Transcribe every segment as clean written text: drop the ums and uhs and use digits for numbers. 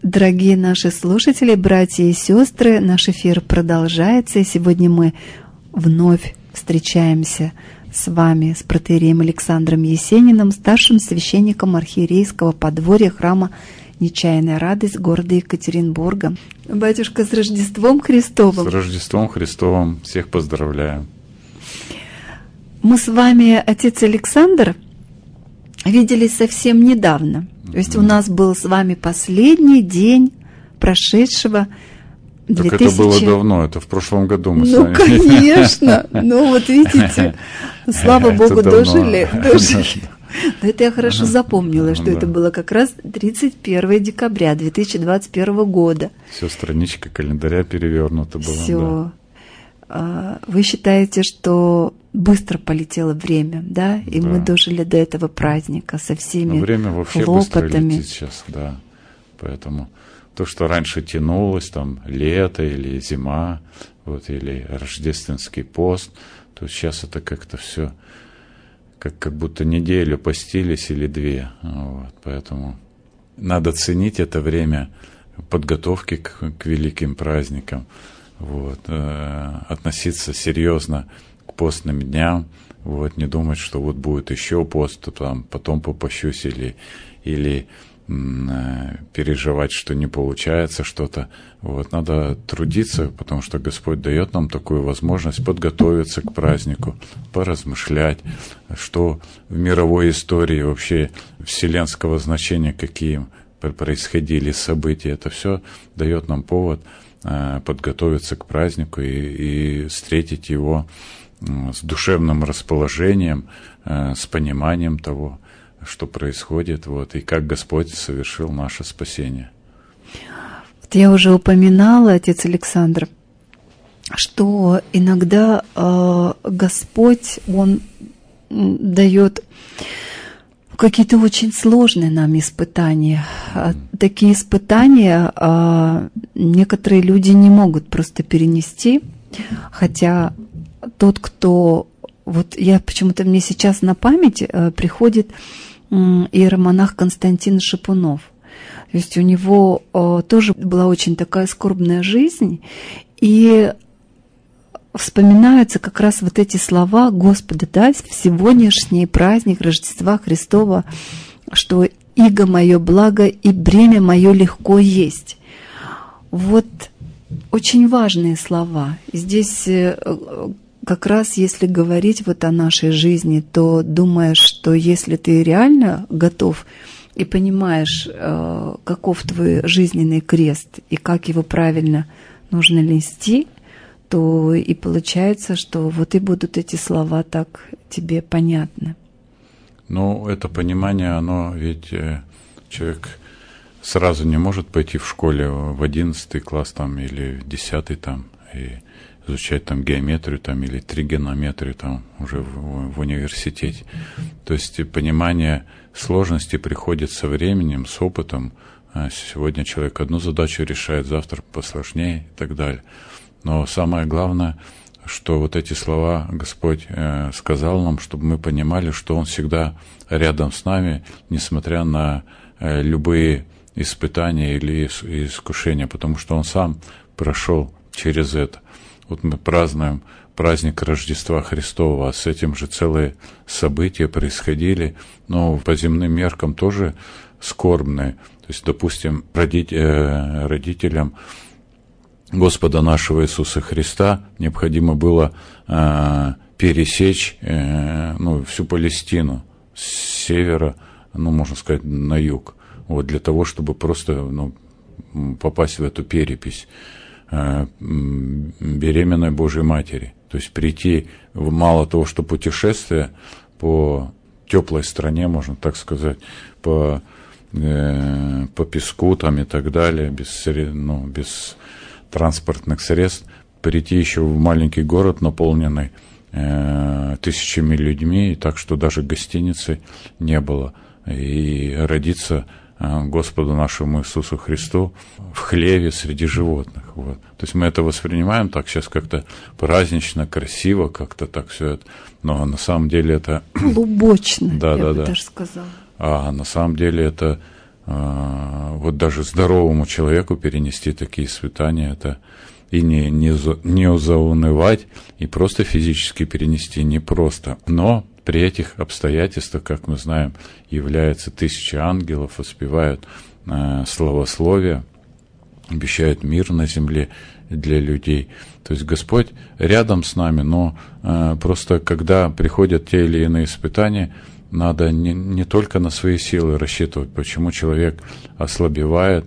Дорогие наши слушатели, братья и сестры, наш эфир продолжается, и сегодня мы вновь встречаемся с вами, с протоиереем Александром Есениным, старшим священником архиерейского подворья храма Нечаянная радость города Екатеринбурга. Батюшка, с Рождеством Христовым! С Рождеством Христовым! Всех поздравляю! Мы с вами, отец Александр, виделись совсем недавно. То есть у нас был с вами последний день прошедшего 2000... Так это было давно, это в прошлом году мы с вами. Ну, конечно. Ну, вот видите, слава Богу, дожили. Но это я хорошо запомнила, что это было как раз 31 декабря 2021 года. Все, страничка календаря перевернута была. Все. Вы считаете, что быстро полетело время, да? И мы дожили до этого праздника со всеми время вообще хлопотами. Быстро летит сейчас, да. Поэтому то, что раньше тянулось, там, лето или зима, вот, или рождественский пост, то сейчас это как-то все как будто неделю постились или две. Вот, поэтому надо ценить это время подготовки к великим праздникам, вот, относиться серьезно к постным дням, вот, не думать, что вот будет еще пост, то там потом попощусь или переживать, что не получается что-то. Вот, надо трудиться, потому что Господь дает нам такую возможность подготовиться к празднику, поразмышлять, что в мировой истории вообще вселенского значения, какие происходили события. Это все дает нам повод подготовиться к празднику и встретить его с душевным расположением, с пониманием того, что происходит, вот, и как Господь совершил наше спасение. Вот я уже упоминала, отец Александр, что иногда Господь, Он дает какие-то очень сложные нам испытания. Такие испытания некоторые люди не могут просто перенести, хотя тот, кто... Вот я почему-то, мне сейчас на память приходит иеромонах Константин Шипунов. То есть у него тоже была очень такая скорбная жизнь, и вспоминаются как раз вот эти слова Господа, да, в сегодняшний праздник Рождества Христова, что «иго мое благо и бремя мое легко есть». Вот очень важные слова. Здесь как раз если говорить вот о нашей жизни, то думаешь, что если ты реально готов и понимаешь, каков твой жизненный крест и как его правильно нужно нести, то и получается, что вот и будут эти слова так тебе понятны. Ну, это понимание, оно ведь человек сразу не может пойти в школе в 11 класс там, или в 10 там, и изучать там геометрию там, или тригонометрию там, уже в университете. То есть понимание сложности приходит со временем, с опытом. Сегодня человек одну задачу решает, завтра посложнее и так далее. Но самое главное, что вот эти слова Господь сказал нам, чтобы мы понимали, что Он всегда рядом с нами, несмотря на любые испытания или искушения, потому что Он сам прошел через это. Вот мы празднуем праздник Рождества Христова, а с этим же целые события происходили, но по земным меркам тоже скорбные. То есть, допустим, родителям Господа нашего Иисуса Христа необходимо было пересечь всю Палестину с севера, можно сказать, на юг, вот, для того, чтобы просто попасть в эту перепись беременной Божьей Матери. То есть прийти, мало того, что путешествие по теплой стране, можно так сказать, по песку там и так далее, без транспортных средств, прийти еще в маленький город, наполненный тысячами людьми, и так что даже гостиницы не было, и родиться Господу нашему Иисусу Христу в хлеве среди животных. Вот. То есть мы это воспринимаем так сейчас как-то празднично, красиво, как-то так все это, но на самом деле это... Глубочно, да, я да, бы да. даже сказала. А на самом деле это вот даже здоровому человеку перенести такие испытания, это и не заунывать, и просто физически перенести непросто. Но при этих обстоятельствах, как мы знаем, является 1000 ангелов, воспевают славословие, обещают мир на земле для людей. То есть Господь рядом с нами, но просто когда приходят те или иные испытания, надо не только на свои силы рассчитывать. Почему человек ослабевает?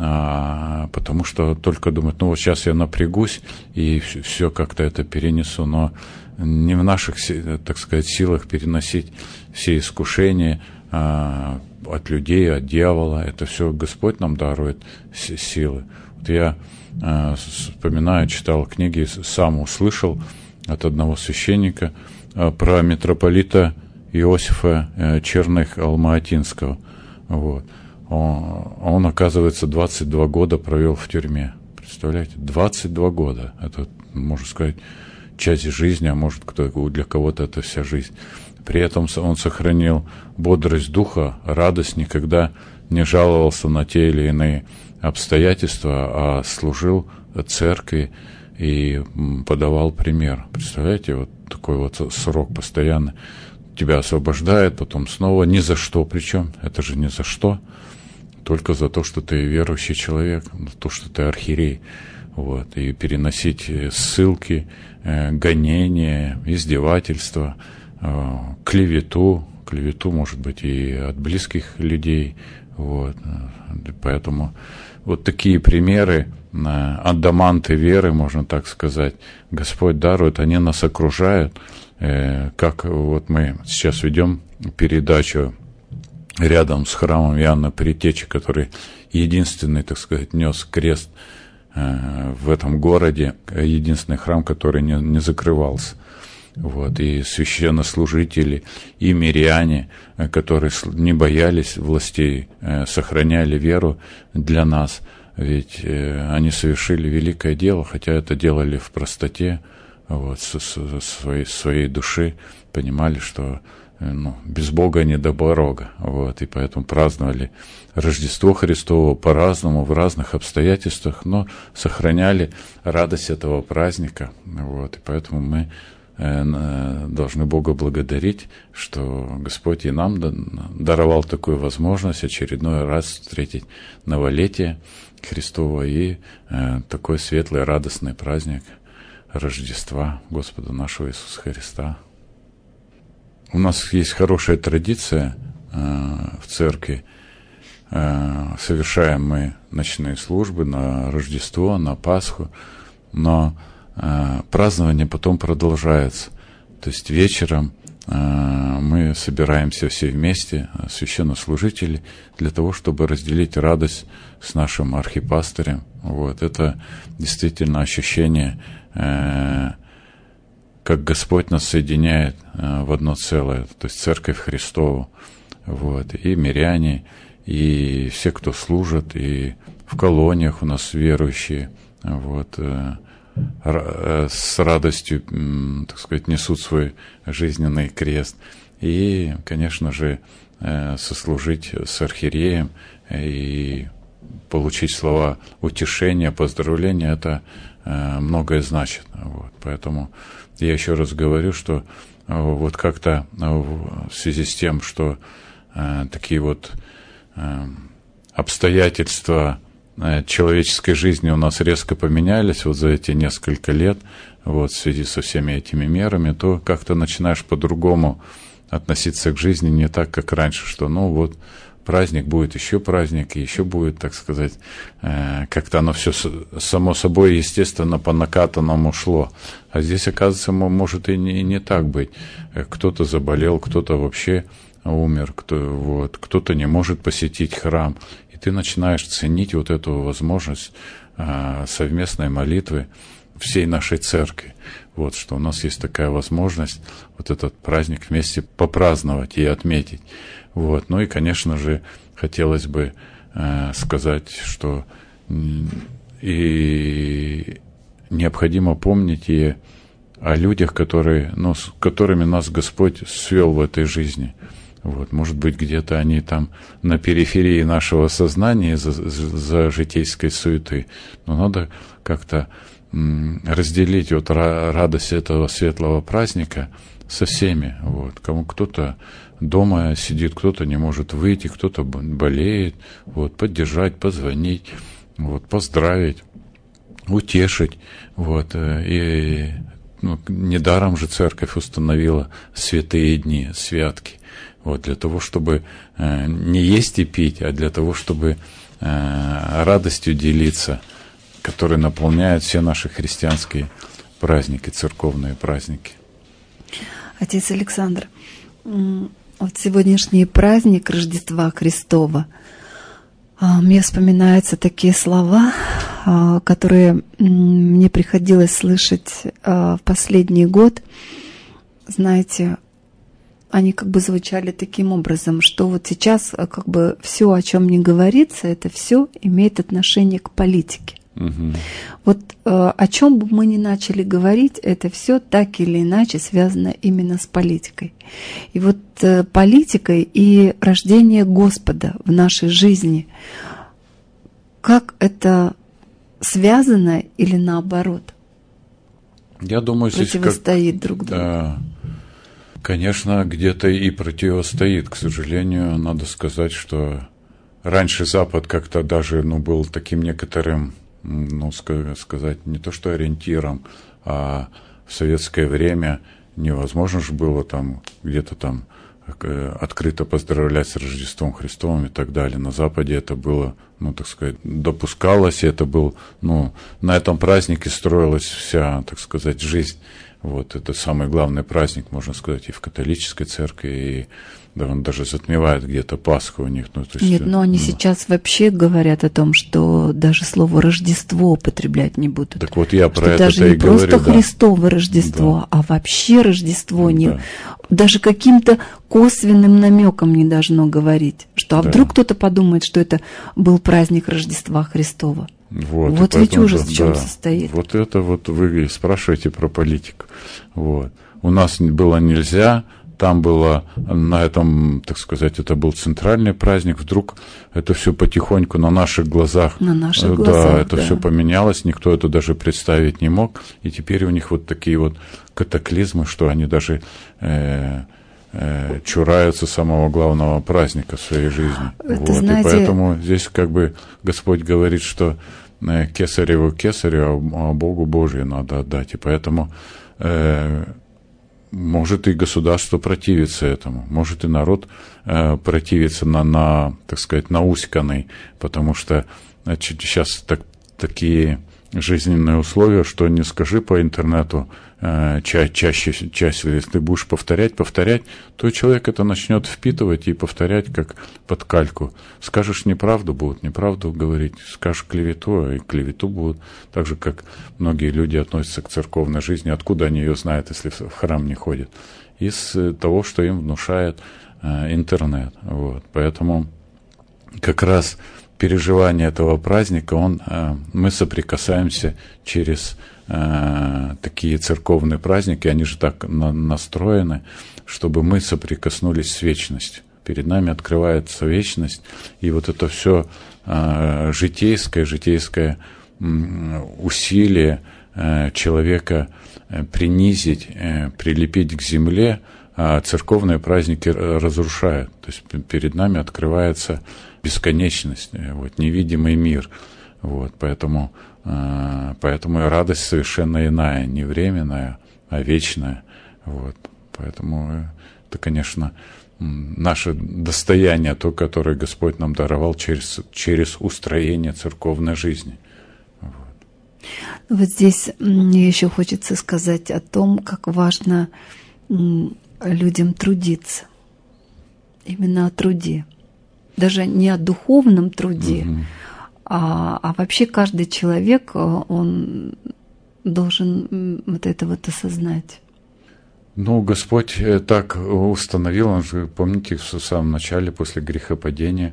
Потому что только думает, ну вот сейчас я напрягусь и все как-то это перенесу, но не в наших, так сказать, силах переносить все искушения от людей, от дьявола. Это все Господь нам дарует силы. Вот я вспоминаю, читал книги, сам услышал от одного священника про митрополита Иосифа Черных Алма-Атинского. Вот. Он, оказывается, 22 года провел в тюрьме. Представляете? 22 года. Это, можно сказать, часть жизни, а может, для кого-то это вся жизнь. При этом он сохранил бодрость духа, радость, никогда не жаловался на те или иные обстоятельства, а служил церкви и подавал пример. Представляете, вот такой вот срок постоянно. Тебя освобождает, потом снова ни за что. Причем это же ни за что. Только за то, что ты верующий человек, за то, что ты архиерей. Вот. И переносить ссылки, гонения, издевательства, клевету, может быть, и от близких людей. Вот. Поэтому вот такие примеры, адаманты веры, можно так сказать, Господь дарует, они нас окружают. Как вот мы сейчас ведем передачу рядом с храмом Иоанна Предтечи, который единственный, так сказать, нес крест в этом городе, единственный храм, который не закрывался. Вот, и священнослужители, и миряне, которые не боялись властей, сохраняли веру для нас, ведь они совершили великое дело, хотя это делали в простоте, вот, своей души, понимали, что без Бога не до порога, вот, и поэтому праздновали Рождество Христово по-разному, в разных обстоятельствах, но сохраняли радость этого праздника, вот, и поэтому мы должны Бога благодарить, что Господь и нам даровал такую возможность очередной раз встретить новолетие Христово и такой светлый, радостный праздник Рождества Господа нашего Иисуса Христа. У нас есть хорошая традиция в церкви. Совершаем мы ночные службы на Рождество, на Пасху, но празднование потом продолжается. То есть вечером мы собираемся все вместе, священнослужители, для того, чтобы разделить радость с нашим архипастырем. Вот. Это действительно ощущение, как Господь нас соединяет в одно целое, то есть Церковь Христову. Вот. И миряне, и все, кто служит, и в колониях у нас верующие, вот, с радостью, так сказать, несут свой жизненный крест. И, конечно же, сослужить с архиереем и получить слова утешения, поздравления, это многое значит. Вот. Поэтому я еще раз говорю, что вот как-то в связи с тем, что такие вот обстоятельства человеческой жизни у нас резко поменялись вот за эти несколько лет, вот в связи со всеми этими мерами, то как-то начинаешь по-другому относиться к жизни, не так, как раньше, что вот праздник будет, еще праздник, и еще будет, так сказать, как-то оно все само собой, естественно, по накатанному шло. А здесь, оказывается, может и не так быть. Кто-то заболел, кто-то вообще умер, кто-то не может посетить храм. И ты начинаешь ценить вот эту возможность совместной молитвы всей нашей церкви. Вот, что у нас есть такая возможность вот этот праздник вместе попраздновать и отметить. Вот. Ну и, конечно же, хотелось бы сказать, что и необходимо помнить и о людях, с которыми нас Господь свел в этой жизни. Вот, может быть, где-то они там на периферии нашего сознания за житейской суеты. Но надо как-то разделить вот радость этого светлого праздника со всеми. Вот. Кому кто-то дома сидит, кто-то не может выйти, кто-то болеет. Вот, поддержать, позвонить, вот, поздравить, утешить. Вот, и недаром же церковь установила святые дни, святки. Вот, для того, чтобы не есть и пить, а для того, чтобы радостью делиться, которая наполняет все наши христианские праздники, церковные праздники. Отец Александр, вот сегодняшний праздник Рождества Христова, мне вспоминаются такие слова, которые мне приходилось слышать в последний год. Знаете, они как бы звучали таким образом, что вот сейчас как бы все, о чем не говорится, это все имеет отношение к политике. Угу. Вот о чем бы мы ни начали говорить, это все так или иначе связано именно с политикой. И вот политикой и рождение Господа в нашей жизни, как это связано или наоборот? Я думаю, здесь противостоит друг другу. Да. Конечно, где-то и противостоит. К сожалению, надо сказать, что раньше Запад как-то даже был таким некоторым, сказать, не то что ориентиром, а в советское время невозможно же было там где-то там открыто поздравлять с Рождеством Христовым и так далее. На Западе это было, так сказать, допускалось, и это был, на этом празднике строилась вся, так сказать, жизнь. Вот, это самый главный праздник, можно сказать, и в католической церкви, и да, он даже затмевает где-то Пасху у них. Нет, но они сейчас вообще говорят о том, что даже слово Рождество употреблять не будут. Так вот я про это даже и не говорю. Просто Христово Рождество, а вообще Рождество не, Да. даже каким-то косвенным намеком не должно говорить, что вдруг кто-то подумает, что это был праздник Рождества Христова. Вот ведь ужас в чем состоит. Вот это вот вы спрашиваете про политику. Вот. У нас было нельзя, там было на этом, так сказать, это был центральный праздник. Вдруг это все потихоньку на наших глазах. Это все поменялось, никто это даже представить не мог. И теперь у них вот такие вот катаклизмы, что они даже чураются самого главного праздника в своей жизни. Знаете... И поэтому здесь как бы Господь говорит, что кесареву кесарю, а Богу Божие надо отдать. И поэтому может и государство противиться этому, может и народ противиться так сказать, науськанный, потому что сейчас такие жизненные условия, что не скажи по интернету чаще, если ты будешь повторять, то человек это начнет впитывать и повторять как под кальку. Скажешь неправду, будут неправду говорить, скажешь клевету, и клевету будут. Так же, как многие люди относятся к церковной жизни, откуда они ее знают, если в храм не ходят? Из того, что им внушает интернет. Вот. Поэтому как раз переживание этого праздника, мы соприкасаемся через такие церковные праздники, они же так настроены, чтобы мы соприкоснулись с вечностью. Перед нами открывается вечность, и вот это все житейское усилие человека принизить, прилепить к земле, а церковные праздники разрушают. То есть перед нами открывается бесконечность, невидимый мир. Поэтому и радость совершенно иная, не временная, а вечная. Поэтому это, конечно, наше достояние, то, которое Господь нам даровал через устроение церковной жизни. Вот здесь мне еще хочется сказать о том, как важно людям трудиться. Именно о труде. Даже не о духовном труде, а вообще каждый человек, он должен вот это вот осознать. Господь так установил, он же, помните, в самом начале, после грехопадения,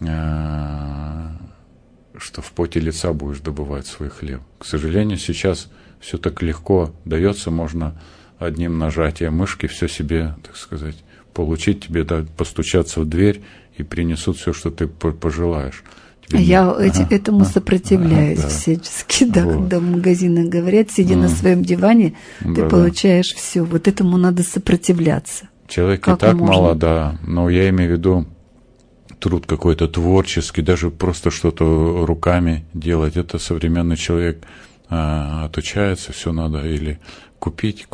что в поте лица будешь добывать свой хлеб. К сожалению, сейчас все так легко дается, можно одним нажатием мышки все себе, так сказать, получить, тебе постучаться в дверь и принесут все, что ты пожелаешь. Я этому сопротивляюсь всячески, да, вот. Когда в магазинах говорят, сидя на своем диване, ты получаешь все. Вот этому надо сопротивляться. Человек и так мало, да, но я имею в виду труд какой-то творческий, даже просто что-то руками делать. Это современный человек отучается, все надо или купить,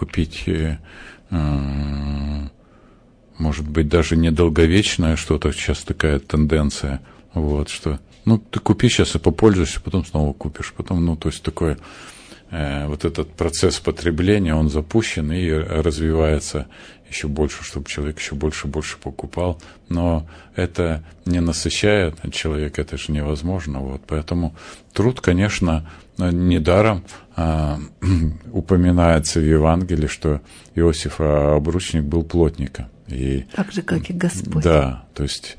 может быть, даже недолговечное что-то, сейчас такая тенденция, вот, что, ты купи сейчас и попользуйся, потом снова купишь, потом, то есть такое, вот этот процесс потребления, он запущен и развивается еще больше, чтобы человек еще больше и больше покупал, но это не насыщает человека, это же невозможно, вот, поэтому труд, конечно, недаром упоминается в Евангелии, что Иосиф Обручник был плотником. И, так же, как и Господь. Да, то есть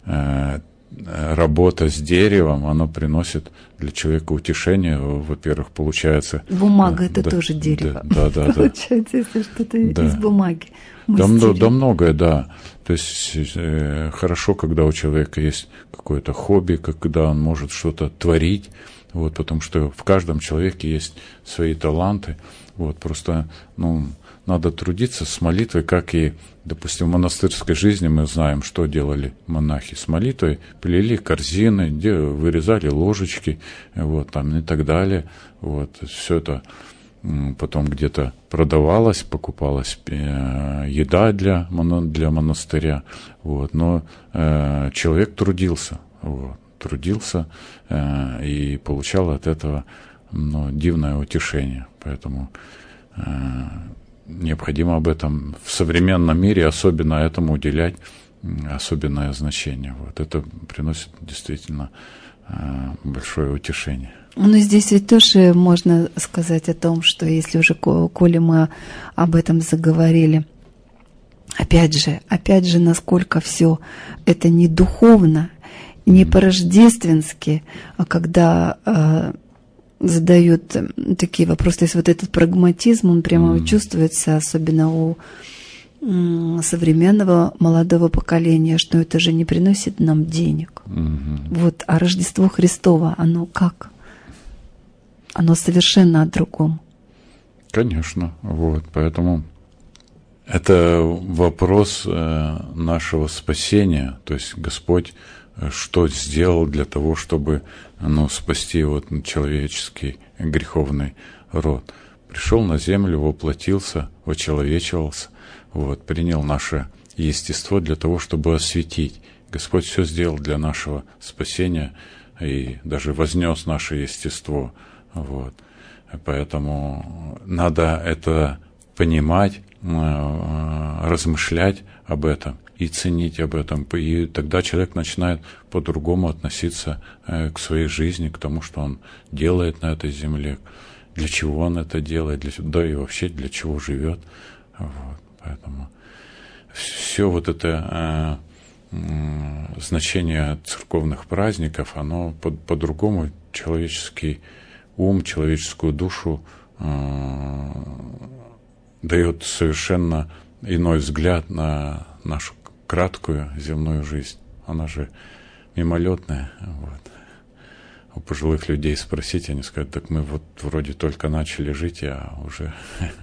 работа с деревом, она приносит для человека утешение. Во-первых, получается... Бумага это тоже дерево. Да. Получается, если что-то из бумаги. Да, многое, да. То есть хорошо, когда у человека есть какое-то хобби, когда он может что-то творить, вот, потому что в каждом человеке есть свои таланты. Вот, просто, надо трудиться с молитвой, как и, допустим, в монастырской жизни мы знаем, что делали монахи с молитвой, плели корзины, вырезали ложечки, вот, там, и так далее. Вот, все это потом где-то продавалось, покупалась еда для монастыря, вот, но человек трудился, и получал от этого дивное утешение, поэтому необходимо об этом в современном мире, особенно этому уделять особенное значение. Вот это приносит действительно большое утешение. Но здесь ведь тоже можно сказать о том, что если уже, коли мы об этом заговорили, опять же, насколько все это не духовно, не по-рождественски, а когда задают такие вопросы, то есть вот этот прагматизм, он прямо чувствуется, особенно у современного молодого поколения, что это же не приносит нам денег. Вот, а Рождество Христово, оно как? Оно совершенно о другом. Конечно, вот, поэтому это вопрос нашего спасения, то есть Господь что сделал для того, чтобы спасти человеческий греховный род. Пришел на землю, воплотился, вочеловечивался, принял наше естество для того, чтобы осветить. Господь все сделал для нашего спасения и даже вознес наше естество. Поэтому надо это понимать, размышлять об этом и ценить об этом. И тогда человек начинает по-другому относиться к своей жизни, к тому, что он делает на этой земле, для чего он это делает, да и вообще для чего живет. Поэтому все это значение церковных праздников, оно по-другому человеческий ум, человеческую душу дает совершенно иной взгляд на нашу краткую земную жизнь. Она же мимолетная. У пожилых людей спросить, они скажут, так мы вроде только начали жить, а уже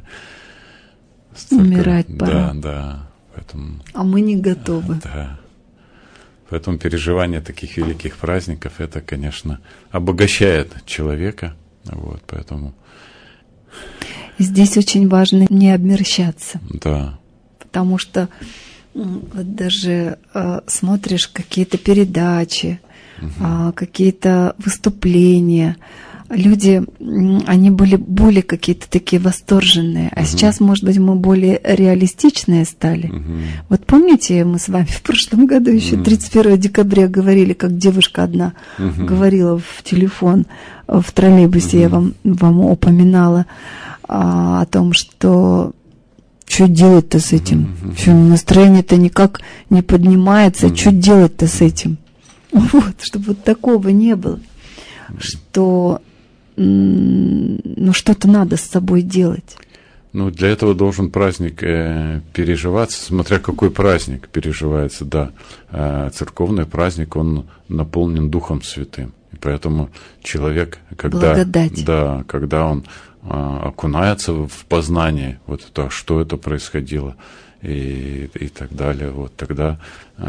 умирать пора. Да. Поэтому, а мы не готовы. Да. Поэтому переживание таких великих праздников, это, конечно, обогащает человека. Поэтому здесь очень важно не обмерщаться. Да. Потому что даже смотришь какие-то передачи, какие-то выступления, люди, они были более какие-то такие восторженные, а сейчас, может быть, мы более реалистичные стали. Вот помните, мы с вами в прошлом году еще 31 декабря говорили, как девушка одна говорила в телефон, в троллейбусе, я вам упоминала о том, что делать-то с этим? Что настроение-то никак не поднимается, что делать-то с этим? Чтобы такого не было, что что-то надо с собой делать. Ну, для этого должен праздник переживаться, смотря какой праздник переживается, да. Церковный праздник, он наполнен Духом Святым. И поэтому человек, когда он окунается в познание, вот это, что это происходило, и так далее, вот тогда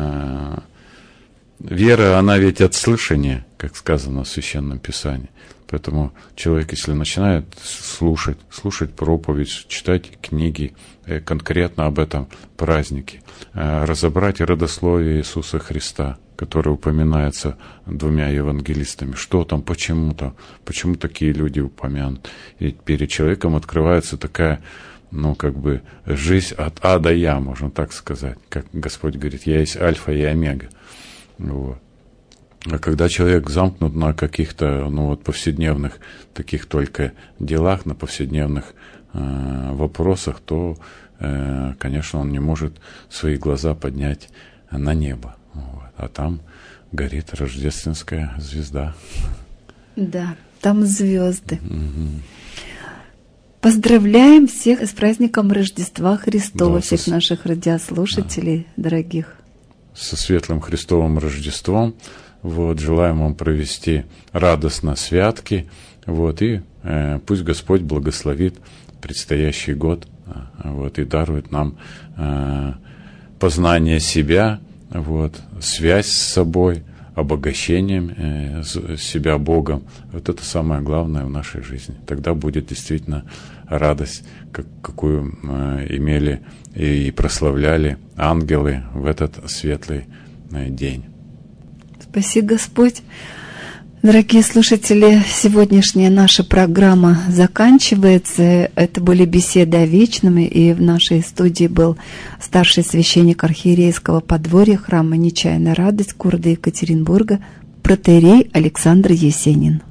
вера, она ведь от слышания, как сказано в Священном Писании. Поэтому человек, если начинает слушать проповедь, читать книги конкретно об этом празднике, разобрать родословие Иисуса Христа, которое упоминается двумя евангелистами, что там, почему такие люди упомянут. И перед человеком открывается такая, жизнь от А до Я, можно так сказать. Как Господь говорит, я есть альфа и омега. Вот. А когда человек замкнут на каких-то, повседневных таких только делах, на повседневных вопросах, то, конечно, он не может свои глаза поднять на небо. Вот. А там горит рождественская звезда. Да, там звезды. Угу. Поздравляем всех с праздником Рождества Христова, да, всех наших радиослушателей, да, дорогих. Со светлым Христовым Рождеством. Вот, желаем вам провести радостно святки. Вот, и пусть Господь благословит предстоящий год, вот, и дарует нам познание себя, вот, связь с собой, обогащением себя Богом. Вот это самое главное в нашей жизни. Тогда будет действительно радость, какую имели и прославляли ангелы в этот светлый день. Спаси Господь. Дорогие слушатели, сегодняшняя наша программа заканчивается. Это были беседы о вечном, и в нашей студии был старший священник архиерейского подворья храма Нечаянная радость города Екатеринбурга, протоиерей Александр Есенин.